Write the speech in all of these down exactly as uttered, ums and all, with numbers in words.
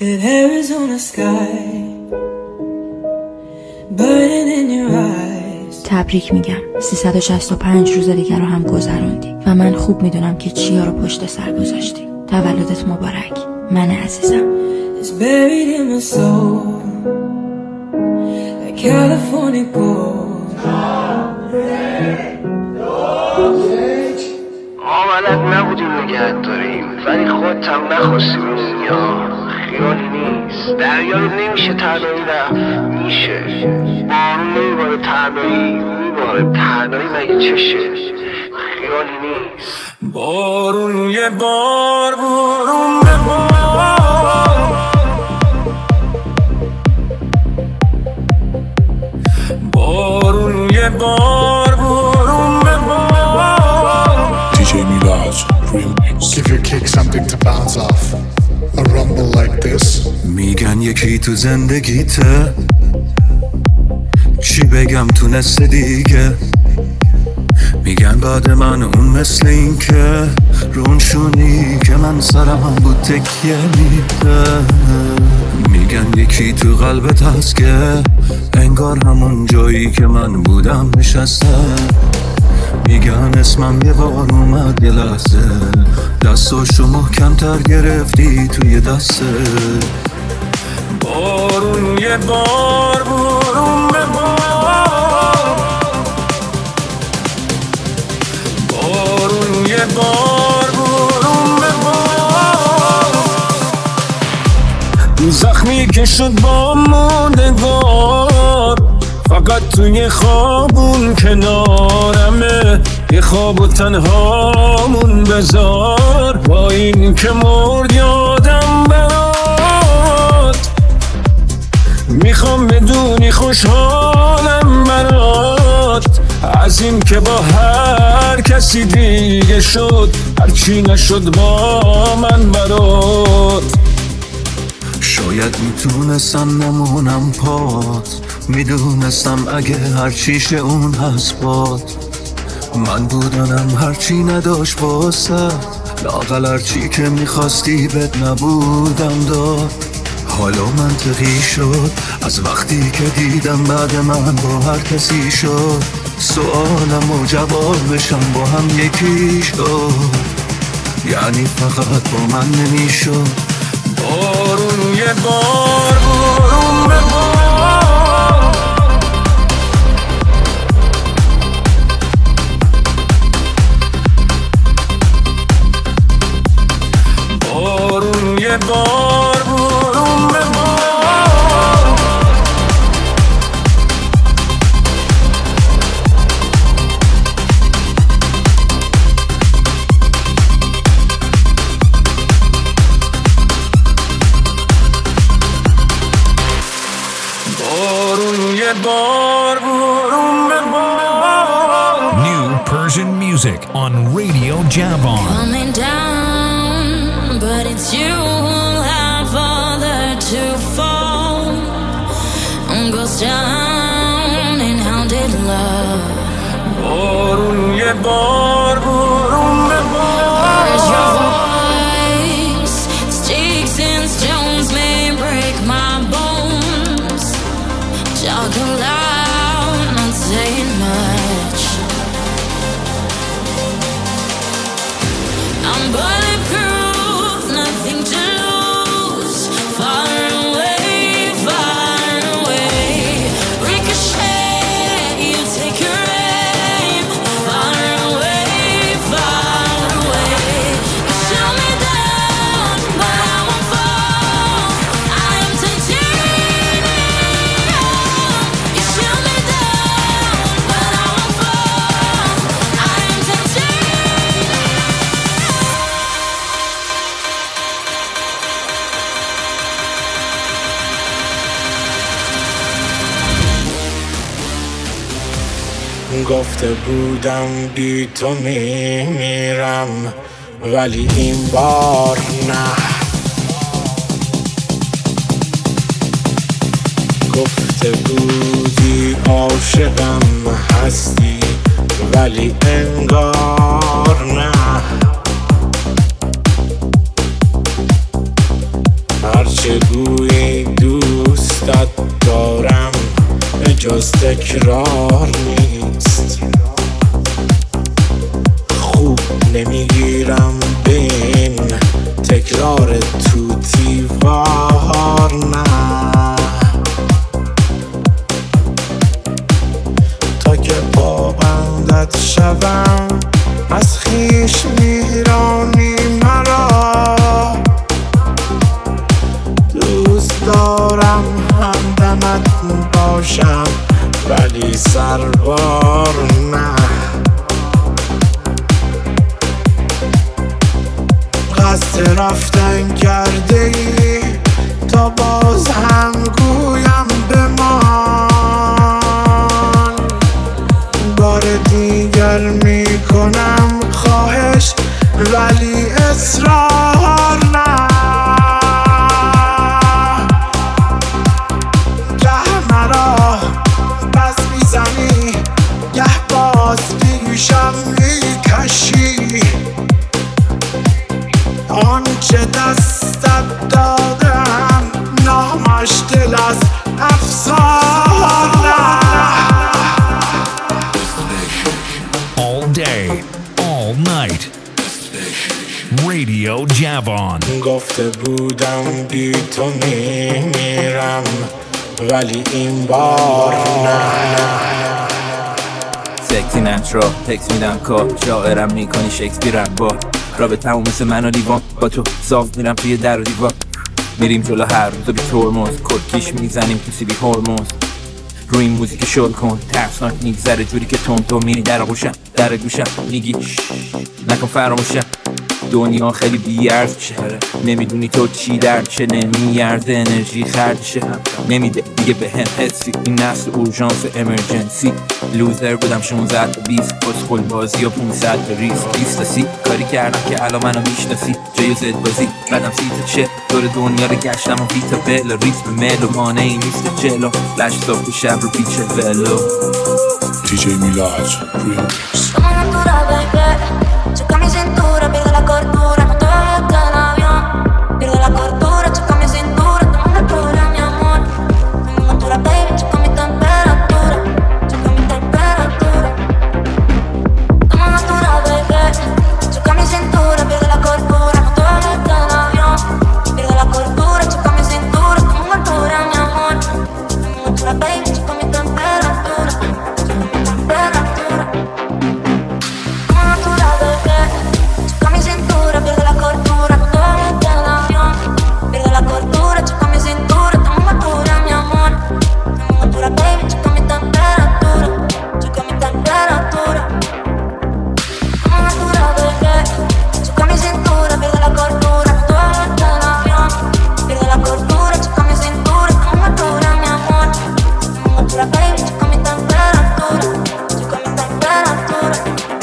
An Arizona sky burning in your eyes. تبریک میگم، سیصد و شصت و پنج روز دیگر رو هم گذروندی و من خوب میدونم که چیا رو پشت سر گذاشتی. تولدت مبارک من عزیزم. It's buried in my soul like California gold. آمدت نبودیم نگهت داریم ولی خودت هم نخواستی بمونی ها. خیالی نیست دریایی نمیشه تنهایی رفت میشه. بارون نمیباره تنهایی میباره تنهایی مگه چشه. خیالی نیست بارون یه بار بارون به بار بارون یه بار بارون به بار دی جی میراج remix. Give your kick something to bounce off. A rumble like this. میگن یکی تو زندگیته چی بگم تونسته دیگه. میگن بعد من اون مثل این که رون شونی که من سرم هم بود تکیه میده. میگن یکی تو قلبت هست که انگار همون جایی که من بودم نشسته. میگن اسمم یه بار اومد یه لحظه دستاشو محکم‌تر گرفتی توی دسته. بارون یه بار بارون به بار بارون یه بار بارون به بار زخمی که شد با موندگار فقط توی خوابون کنارمه. یه خواب و تنهامون بذار با این که مرد یادم برات. میخوام بدونی خوشحالم برات از این که با هر کسی دیگه شد هرچی نشد با من برات. شاید میتونستم نمونم پات میدونستم اگه هرچیشه اون هست باد. من بودنم هرچی نداشت باست لااقل هرچی که میخواستی بد نبودم داد. حالا منطقی شد از وقتی که دیدم بعد من با هر کسی شد. سوالم و جوابشم با هم یکی شد یعنی فقط با من نمیشد. بارون یه بار بارون به بار بارون یه بار بارون به بار بارون یه بار بارون به بار. New Persian music on Radio Javon. Coming down, but it's you who have farther to fall. Goes down in hounded love. بارون یه بار بارون به بار. Where's your voice? Sticks and stones may break my bones. Talk aloud, not saying much. I'm bulletproof, nothing to lose. Far away, far away. Ricochet, you take your aim. Far away, far away. You shoot me down, but I won't fall. I am titanium. You shoot me down, but I won't fall. I am titanium. گفته بودم بی تو میمیرم ولی این بار نه. گفته بودی عاشقم هستی ولی انگار نه. هر چگویی دوستت دارم جز تکرار نیست. خوب نمیگیرم به این تکرار توتی وار نه، تا که پابندت شوم از خویش میرانی مرا. دوست دارم همدمت باشم ولی سربار نه. قصد رفتن کرده ای تا باز هم گویم بمان. بار دیگر میکنم خواهش ولی اصرار نه. گه مرا بس میزنی گه باز پیشم میکشی. آنچه دستت دادم نامش دل از افسانه. All day, all night. Radio Javon. گفته بودم بی تو میمیرم ولی این بار نه. سکسی نترا تکس میدم کار شاعرم میکنی شکسپیرم با رابطمون مثل من و لیوان. با تو صاف میرم توی در و دیوار. میریم جلو هر روز بی ترمز کلکیش میزنیم تو سی بی هرمز. روی این موزیک شل کن ترسناک میگذره جوری که تون تو میری در آغوشم در گوشم میگی نکن فراموشم. دنیا خیلی بیارز میشه نمیدونی تو چی در چه نمیارزه انرژی خرجشه نمیده دیگه به هم حسی. این نسل اورژانس امرجنسی لوزر بودم شانزده تا بیست بسخول بازی و پونصد تا ریس بیست تا سی کاری کردم که الان منو میشناسی جای زد بازی بعدم سی تا چه دور دنیا رو گشتم و بیتا بل ریس به مل و مانعی نیست جلو لش صبح و شب رو پیچ ولو. دی جی میلاج ریمیکس. Choca mi cintura, pierdo la cordura, no te bajes en avión. Pierdo la cordura, choca mi cintura, toma una altura, mi amor. Toma una altura, baby, choca mi temperatura, choca mi temperatura. Toma una altura, baby, choca mi cintura, pierdo la cordura, no te bajes en avión. Pierdo la cordura, choca mi cintura, toma una altura, mi amor. Toma una altura, baby, choca mi temperatura, choca mi temperatura. Choca mi cintura, pierdo la cordura, no te bajes en avión. Pierdo la cordura, choca mi cintura, toma una altura, mi amor. Toma una altura, baby, choca mi temperatura, choca mi temperatura. Toma una altura, baby, choca mi cintura, pierdo la cordura, no te bajes en avión. Pierdo la cordura, choca mi cintura, toma una altura, mi amor. Toma una altura, baby, choca mi temperatura, choca mi temperatura.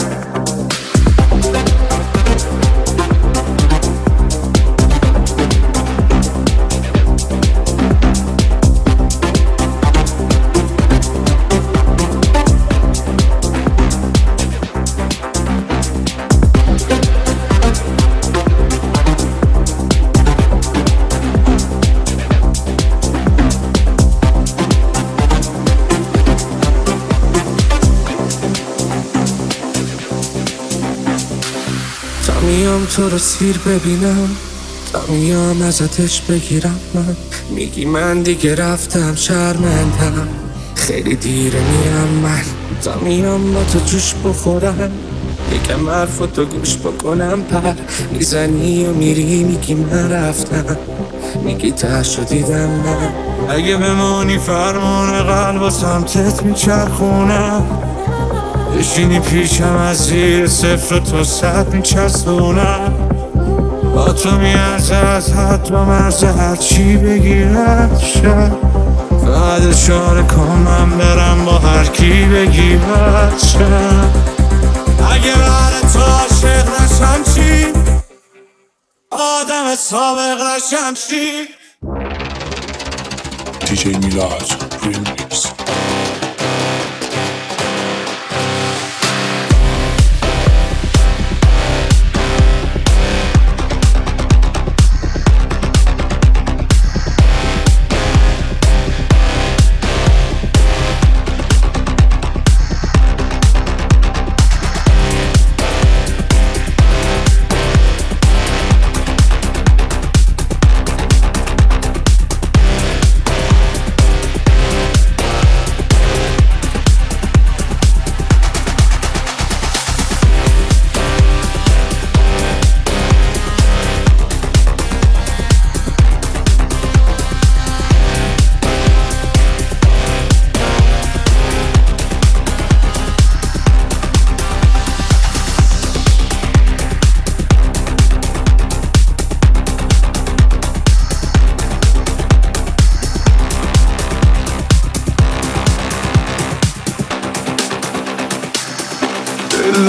میام تو رو سیر ببینم تا میام ازتش بگیرم. من میگی من دیگه رفتم شرمندم خیلی دیره میرم من تا میام با تو جوش بخورم یکم حرفاتو گوش بکنم. پر میزنی و میری میگی من رفتم میگی تهشو دیدم من. اگه بمونی فرمون قلب و سمتت میچرخونم بشینی پیشم از زیر صفر تا صد میچسبونم. با تو میارزه از حد و مرز هر چی بگیرد شد. فقط اشاره کن من برم با هر کی بگی بد شد. اگه برای تو عاشق نشم چی آدم سابق نشم چی. دی جی میلاج ریمیکس.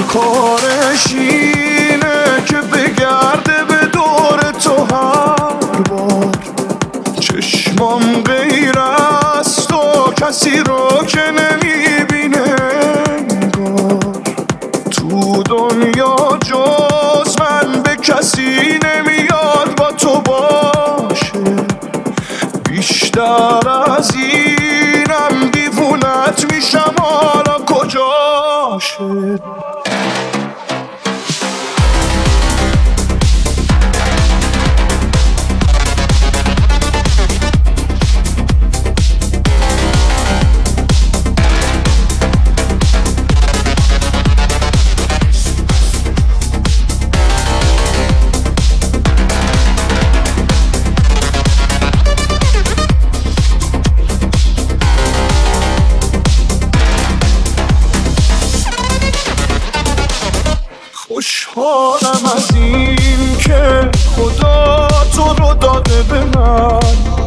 کارش اینه که بگرده به دور تو هر بار. چشمام غیر از تو کسی رو که نمیبینه انگار. تو دنیا جز من به کسی نمیاد با تو باشه. بیشتر از اینم دیوونت میشم، حالا کجاشه؟ خوشحالم از این که خدا تو رو داده به من.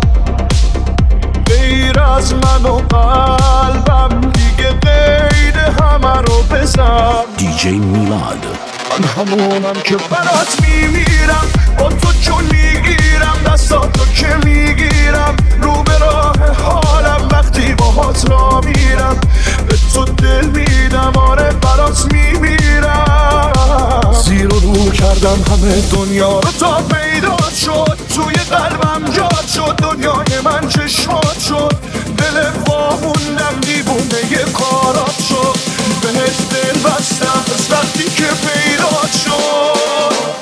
غیر از من و قلبم دیگه قید همه رو بزن. دیجی میلاد. من همونم که برات میمیرم، با تو چون میگیرم دستاتو که میگیرم. رو به راه حالم وقتی باهات را میرم. به تو دل میدم، آره برات میمیرم. زیر و رو کردم همه دنیا رو تا پیدا شد. توی قلبم جاد شد، دنیای من چشمات شد. دل واموندم دیوونه یه کارات شد. بهت دل بستم از وقتی که پیدا شد.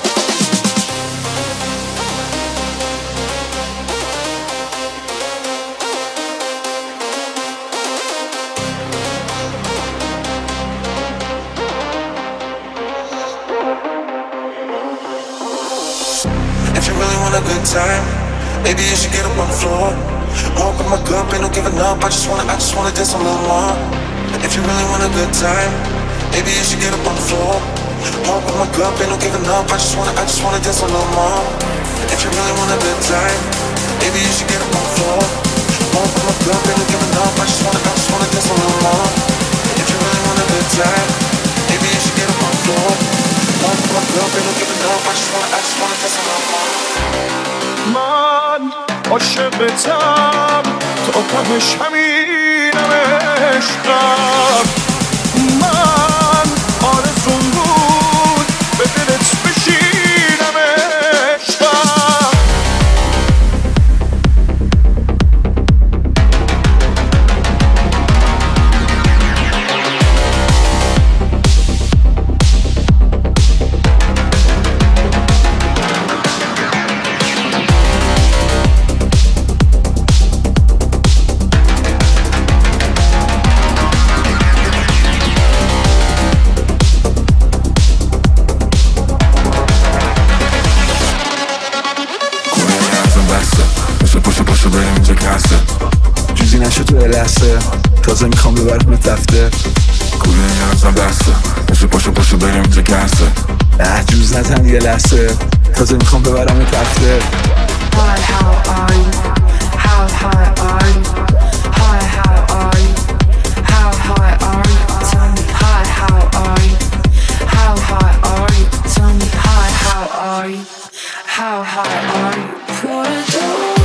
If you really want a good time, maybe you should get up on the floor. Walk with my cup, ain't no giving up. I just wanna, I just wanna dance a little more. If you really want a good time, maybe you should get up on the floor. Walk with my cup, ain't no giving up. I just wanna, I just wanna dance a little more. If you really want a good time, maybe you should get up on the floor. Walk with my cup, ain't no giving up. I just wanna, I just wanna dance a little more. If you really want a good time, maybe you should get up on the floor. Walk with my cup, ain't no giving up. I just wanna, I just wanna dance a little more. من عاشقتم تا تهش همینم عشقم. من آرزوم بود به دلت بشینم عشقم. چیزی نشه تو لحظه، تازه میخوام ببرم دفتر. کوله نیازم بسته، مثل پاشو پاشو بریم اینجا گرسه. اه جوز نزن یه لحظه، تازه میخوام ببرم دفتر. Hi, how are you? How high are you? Hi, how are you? How high are you? Tell me, hi, how are you? How high are you? Tell me, hi, how are you? How high are you? What I do?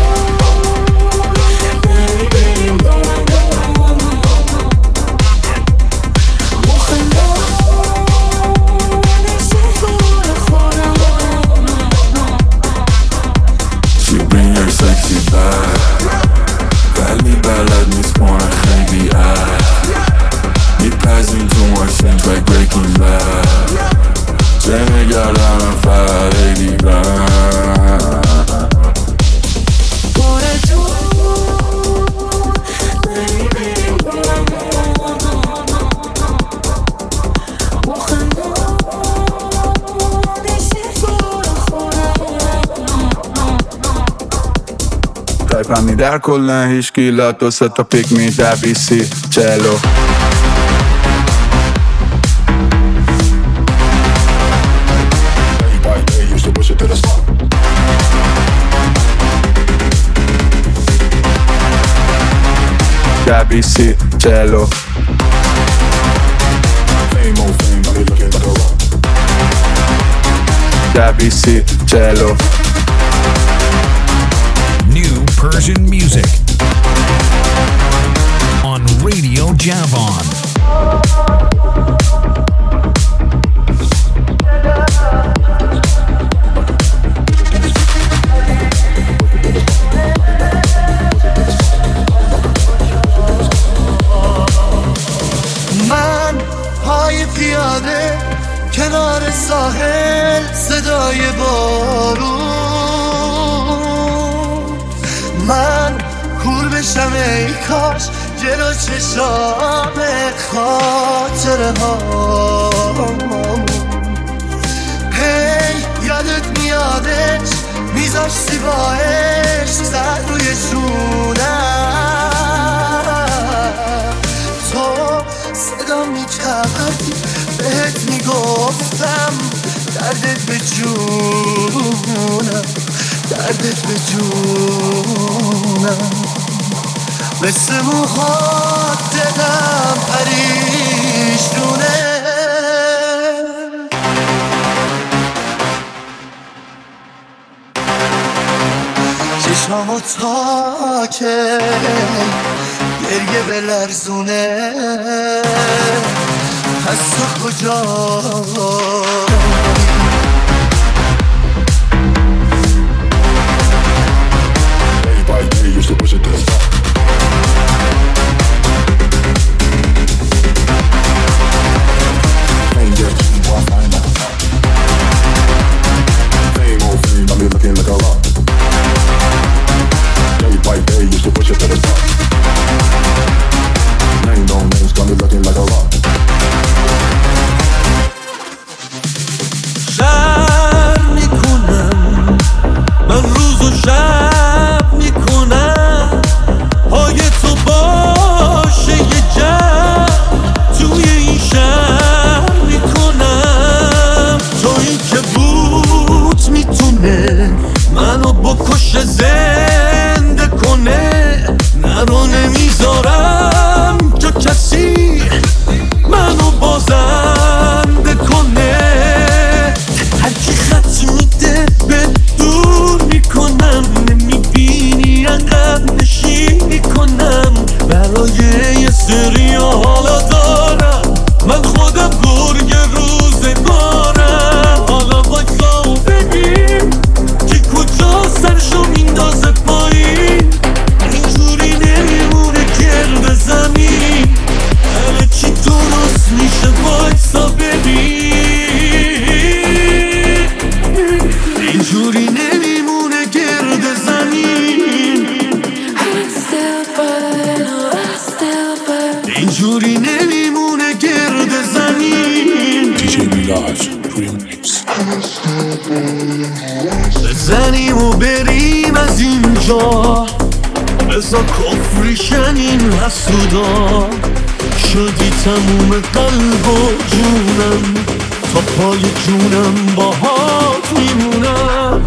ولی بلد نیست مانه خیلی عد میپذیم تو ماشین توی breaking bad. چه نگردم فقط ایدی بند. تایپمی در کلن هیچ گیلات دو سه تا پیک می در بیسی چلو. در بیسی چلو. Fame, oh fame, got me looking like a ده بیسی چلو. New Persian music on Radio Javon. من پای پیاده کنار ساحل صدای بارون، من کور بشم ای کاش جلو چشام خاطره هامون. هی یادت میادش میذاشتی با عشق سر روی شونم، تو صدا میکردی بهت میگفتم دردت به جونم، دردت به جونم، مثل موهات دلم پریشونه. چشمامو تا که گریه بلرزونه، پس تو کجا؟ Used to push it to the top. Ain't just cheating, why find out? Fame, old fame, got me looking like a rock. Day by day, used to push it to the top. Name, no names, got me looking like a rock. شب میکنم من روز و شب میکنم، پای تو باشه یه جب توی این شهر میکنم. تویی که بود میتونه منو بکشه زنده کنه، نرو نمیذارم که کسی منو بازنده کنه. هرکی خط میده به دور میکنم، نمیبینی عقب نشین میکنم. برای یه سری حالا دارم من خودم گرگ روزگارم. حالا وایسا و ببین که کجا سرشو میندازه پایین، اینجوری نمیمونه گرد زمین. همه چی درست میشه وایسا ببین، اینجوری نمیمونه گرد زمین. اینجوری نمیمونه گرد زمین. دی جی میلاج remix. بزنیم و بریم از اینجا، بزا کفریشن این حسودا. شدی تموم قلب و جونم، تا پای جونم باهات میمونم.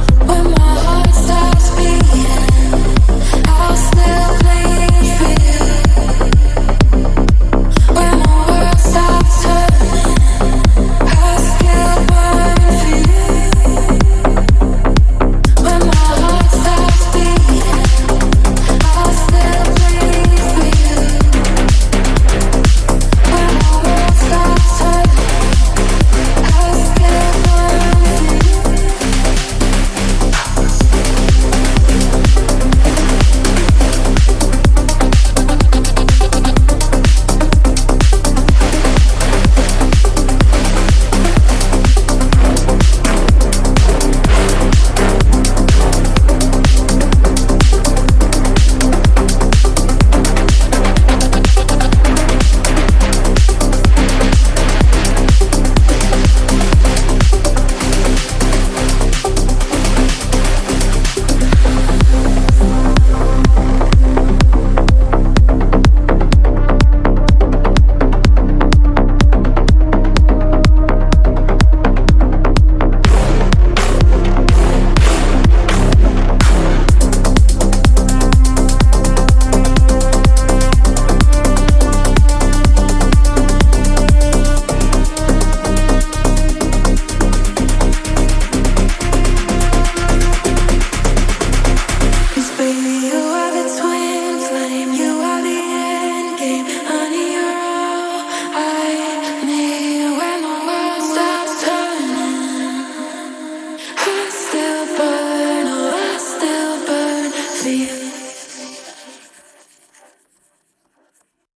for you.